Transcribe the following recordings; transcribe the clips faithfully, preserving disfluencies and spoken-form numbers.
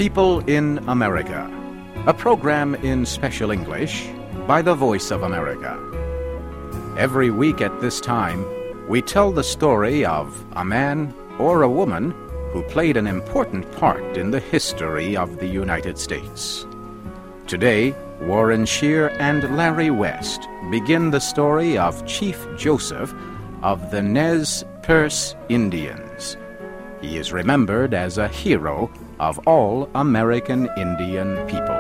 People in America, a program in special English by the Voice of America. Every week at this time, we tell the story of a man or a woman who played an important part in the history of the United States. Today, Warren Shear and Larry West begin the story of Chief Joseph of the Nez Perce Indians. He is remembered as a hero of all American Indian people.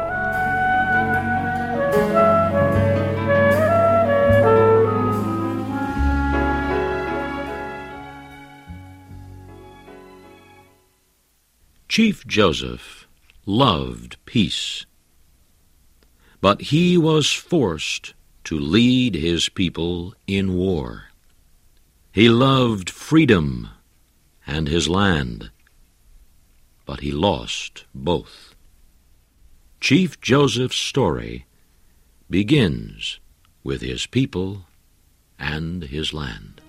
Chief Joseph loved peace, but he was forced to lead his people in war. He loved freedom and his land, but he lost both. Chief Joseph's story begins with his people and his land.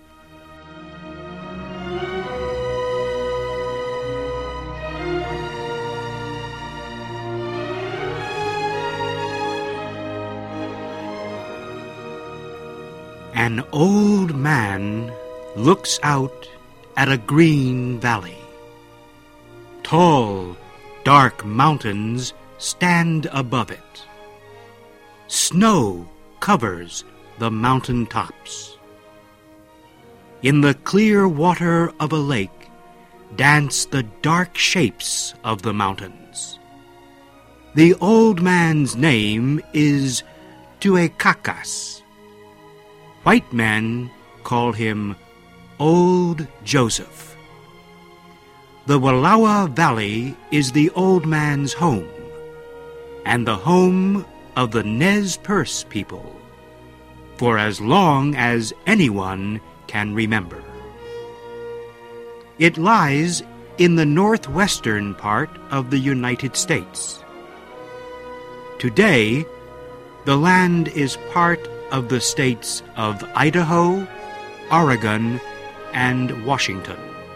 An old man looks out at a green valley. Tall, dark mountains stand above it. Snow covers the mountain tops. In the clear water of a lake dance the dark shapes of the mountains. The old man's name is Tuekakas. White men call him Old Joseph. The Wallowa Valley is the old man's home, and the home of the Nez Perce people, for as long as anyone can remember. It lies in the northwestern part of the United States. Today, the land is part of the states of Idaho, Oregon, and Washington.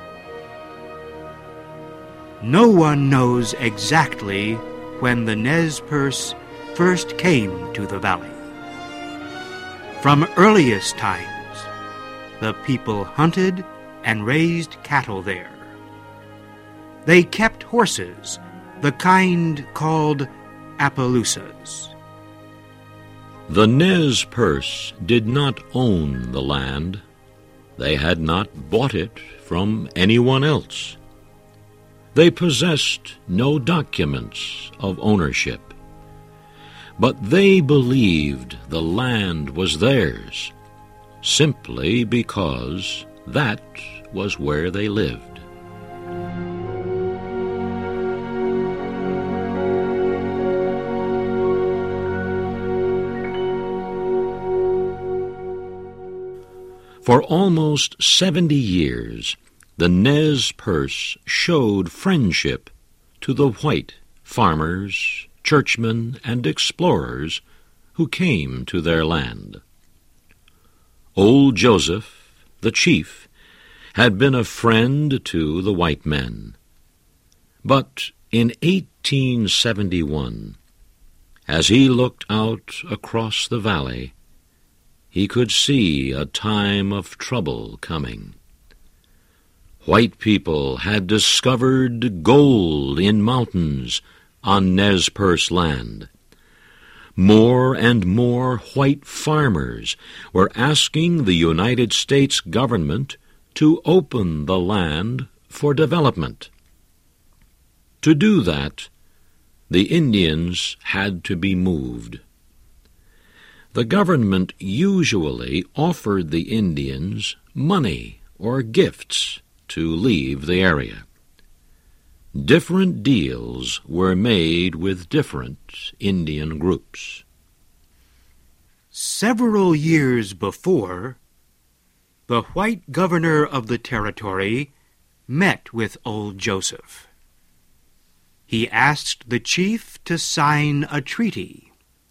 No one knows exactly when the Nez Perce first came to the valley. From earliest times, the people hunted and raised cattle there. They kept horses, the kind called Appaloosas. The Nez Perce did not own the land. They had not bought it from anyone else. They possessed no documents of ownership. But they believed the land was theirs, simply because that was where they lived. For almost seventy years, the Nez Perce showed friendship to the white farmers, churchmen, and explorers who came to their land. Old Joseph, the chief, had been a friend to the white men. But in eighteen seventy-one, as he looked out across the valley, he could see a time of trouble coming. White people had discovered gold in mountains on Nez Perce land. More and more white farmers were asking the United States government to open the land for development. To do that, the Indians had to be moved. The government usually offered the Indians money or gifts to leave the area. Different deals were made with different Indian groups. Several years before, the white governor of the territory met with Old Joseph. He asked the chief to sign a treaty.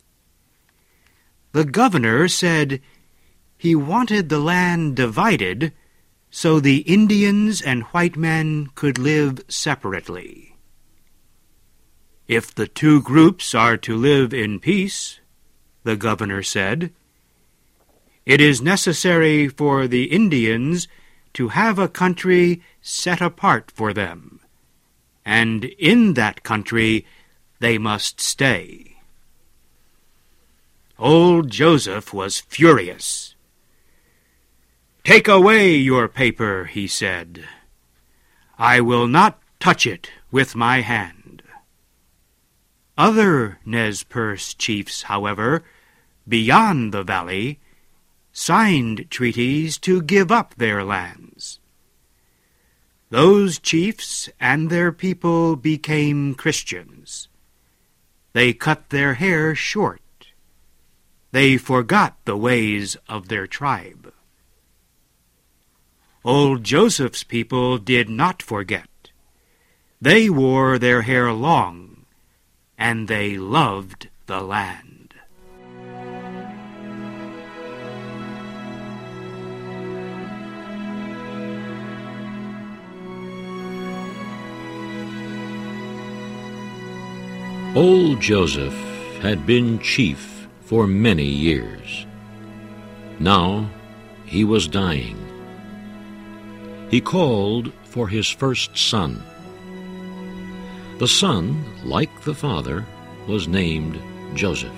The governor said he wanted the land divided so the Indians and white men could live separately. If the two groups are to live in peace, the governor said, it is necessary for the Indians to have a country set apart for them, and in that country they must stay. Old Joseph was furious. Take away your paper, he said. I will not touch it with my hand. Other Nez Perce chiefs, however, beyond the valley, signed treaties to give up their lands. Those chiefs and their people became Christians. They cut their hair short. They forgot the ways of their tribe. Old Joseph's people did not forget. They wore their hair long, and they loved the land. Old Joseph had been chief for many years. Now he was dying. He called for his first son. The son, like the father, was named Joseph.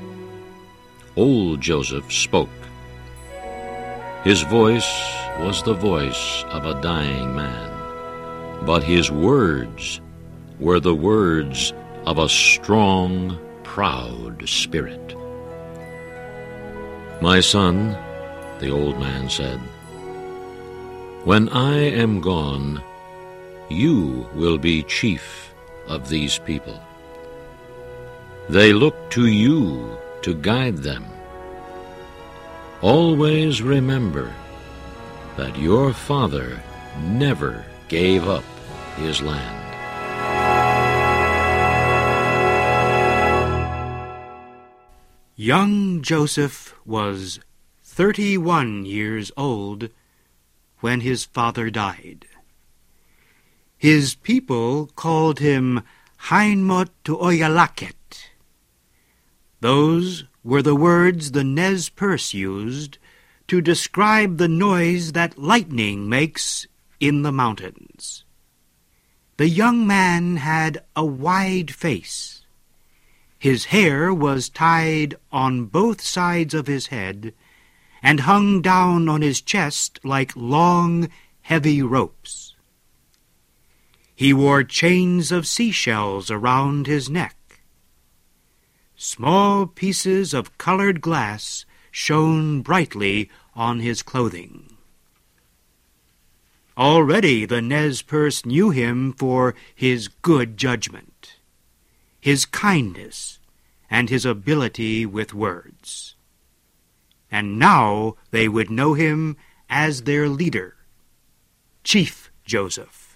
Old Joseph spoke. His voice was the voice of a dying man, but his words were the words of a strong, proud spirit. My son, the old man said, when I am gone, you will be chief of these people. They look to you to guide them. Always remember that your father never gave up his land. Young Joseph was thirty-one years old when his father died. His people called him Hainmot Tuoyalaket. Those were the words the Nez Perce used to describe the noise that lightning makes in the mountains. The young man had a wide face. His hair was tied on both sides of his head and hung down on his chest like long, heavy ropes. He wore chains of seashells around his neck. Small pieces of colored glass shone brightly on his clothing. Already the Nez Perce knew him for his good judgment, his kindness, and his ability with words. And now they would know him as their leader, Chief Joseph.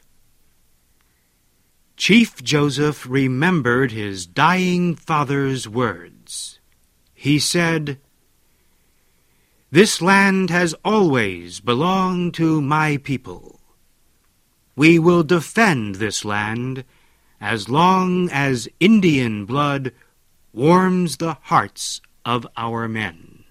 Chief Joseph remembered his dying father's words. He said, "This land has always belonged to my people. We will defend this land as long as Indian blood warms the hearts of our men."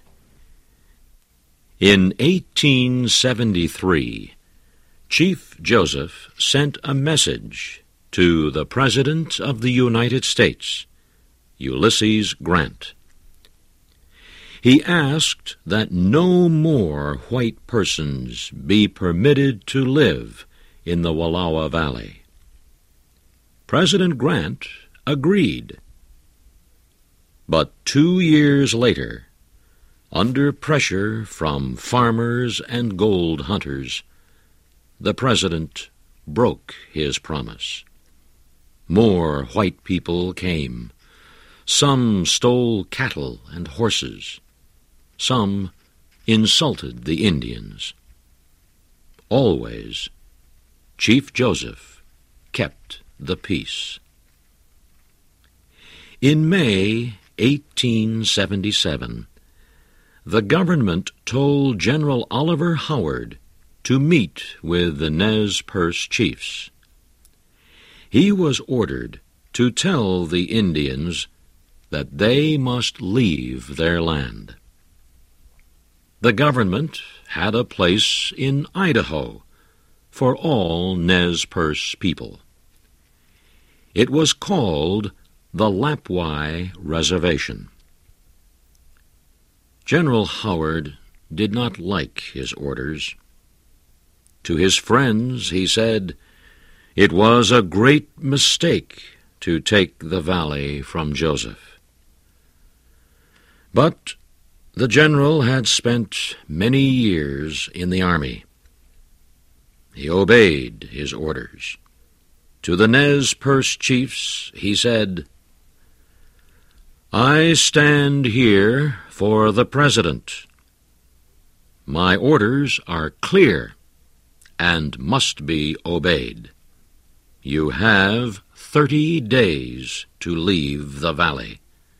In eighteen seventy-three, Chief Joseph sent a message to the President of the United States, Ulysses Grant. He asked that no more white persons be permitted to live in the Wallowa Valley. President Grant agreed. But two years later, under pressure from farmers and gold hunters, the President broke his promise. More white people came. Some stole cattle and horses. Some insulted the Indians. Always, Chief Joseph kept the peace. In May eighteen seventy-seven, the government told General Oliver Howard to meet with the Nez Perce chiefs. He was ordered to tell the Indians that they must leave their land. The government had a place in Idaho for all Nez Perce people. It was called the Lapwai Reservation. General Howard did not like his orders. To his friends he said, "It was a great mistake to take the valley from Joseph." But the general had spent many years in the army. He obeyed his orders. To the Nez Perce chiefs he said, "I stand here for the President. My orders are clear and must be obeyed. You have thirty days to leave the valley.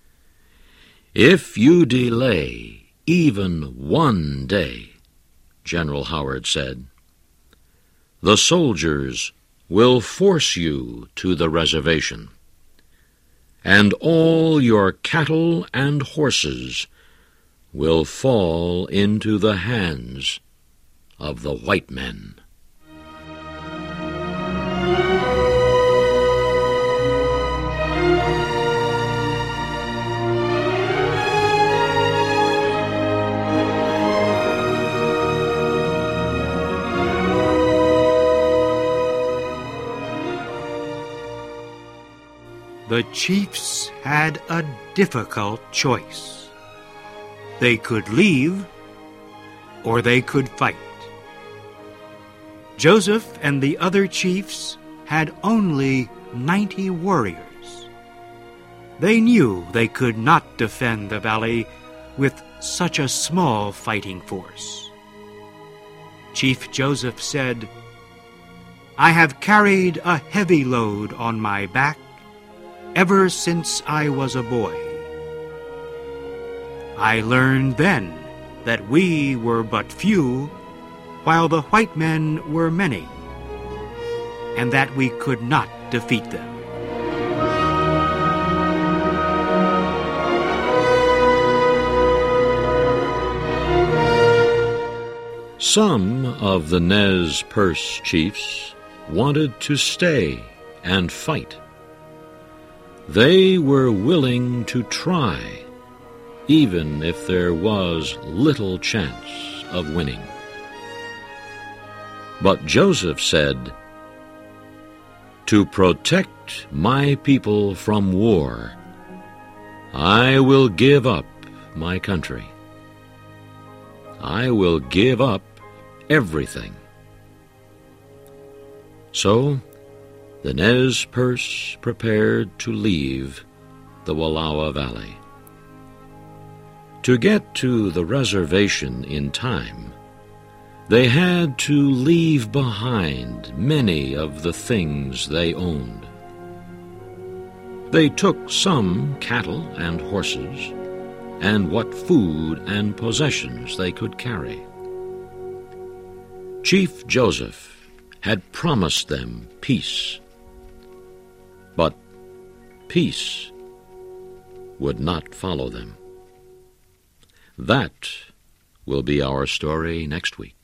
If you delay even one day," General Howard said, "the soldiers will force you to the reservation, and all your cattle and horses will fall into the hands of the white men." The chiefs had a difficult choice. They could leave, or they could fight. Joseph and the other chiefs had only ninety warriors. They knew they could not defend the valley with such a small fighting force. Chief Joseph said, "I have carried a heavy load on my back ever since I was a boy. I learned then that we were but few, while the white men were many, and that we could not defeat them." Some of the Nez Perce chiefs wanted to stay and fight. They were willing to try, even if there was little chance of winning. But Joseph said, "To protect my people from war, I will give up my country. I will give up everything." So the Nez Perce prepared to leave the Wallowa Valley. To get to the reservation in time, they had to leave behind many of the things they owned. They took some cattle and horses, and what food and possessions they could carry. Chief Joseph had promised them peace, but peace would not follow them. That will be our story next week.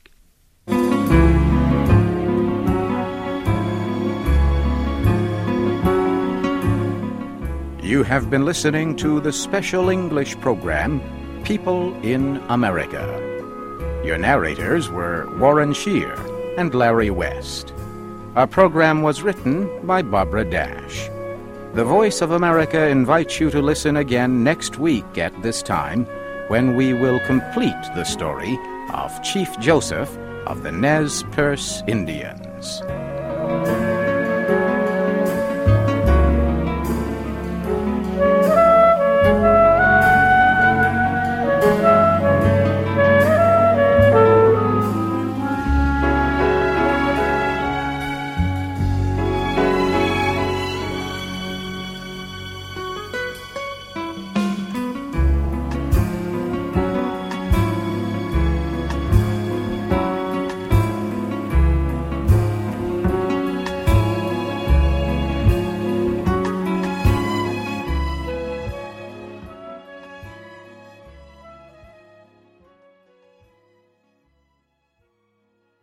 You have been listening to the special English program, People in America. Your narrators were Warren Shear and Larry West. Our program was written by Barbara Dash. The Voice of America invites you to listen again next week at this time, when we will complete the story of Chief Joseph of the Nez Perce Indians.